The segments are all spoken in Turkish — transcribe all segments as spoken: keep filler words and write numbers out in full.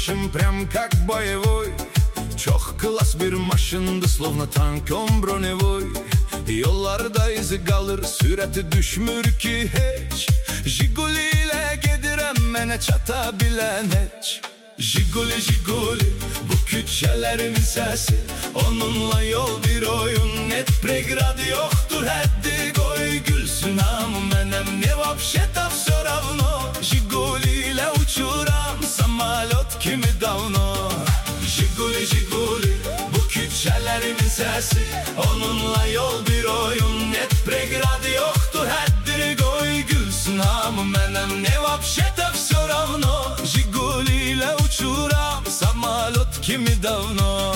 машин прям как боевой. Çok klas bir maşındı, словно tankom bronevой. Yollarda izi kalır, sürati düşmür ki hiç. Jiguli ile gedirem mene çata bilen hiç. Jiguli Jiguli bu küçelerin sesi, onunla yol bir oyun. Net pregrad yoktur haddi, koy gülsün am menem ne vapşeta все равно. Jiguli ile uçuram samalot kimi davno. Jiguli Jiguli bu küçelerin sesi, onunla yol bir oyun. Net pregrad yoktur haddi, koy gülsün am menem ne vapşeta все равно. Jiguli ile uçuram samalot kimi davno.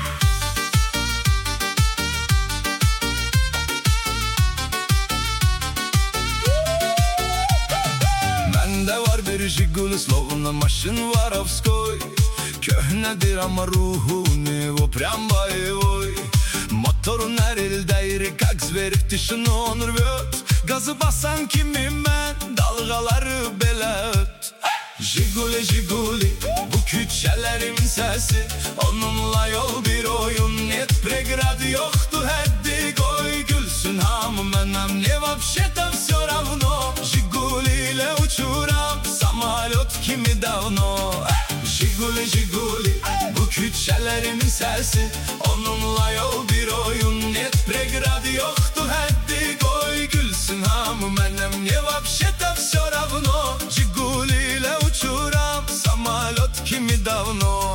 Mende var bir Jiguli, словно машин воровской. Köhnedir ama ruhu nevo прям боевой. Motorun her ildeyri, как зверь dişini onur vöt. Gazı basan kimim ben, dalgaları bele öt. Jiguli Jiguli bu küçelerin sesi, onunla yol bir oyun. Net pregrad yoktu haddi, koy gülsün ham menem ne vapşeta все равно. Jiguli ile uçuram samalot kimi davno. Jiguli Jiguli bu küçelerin sesi, onunla yol bir oyun. Net pregrad yoktu haddi, koy gülsün ham menem ne vapşeta все равно. Jiguli ile uçuram samalot kimi davno.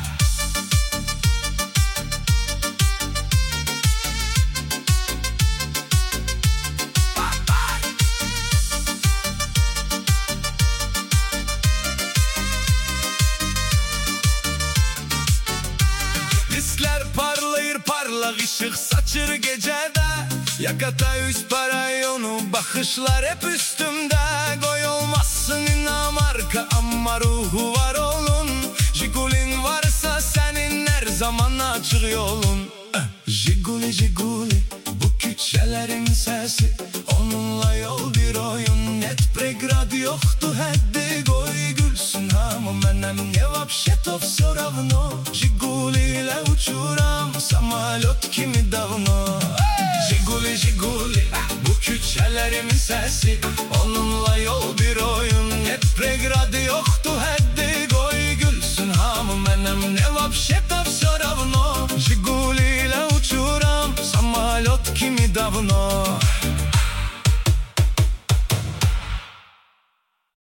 Disler parlayır, parlak ışık saçır gecede. Yakata üst parayonu, bakışlar hep üstümde. Koy olmazsın inan arka ama ruhu var olun. Jigulin varsa senin her zaman açık yolun. Jiguli Jiguli bu küçelerin sesi, onunla yol bir oyun. Net pregrad yoktu haddi, koy gülsün ham menem ne vapşeta все равно. Jiguli ile uçuram samalot kimi davno. Jiguli Jiguli bu küçelerin sesi, onunla yol bir oyun. Net pregrad yoktu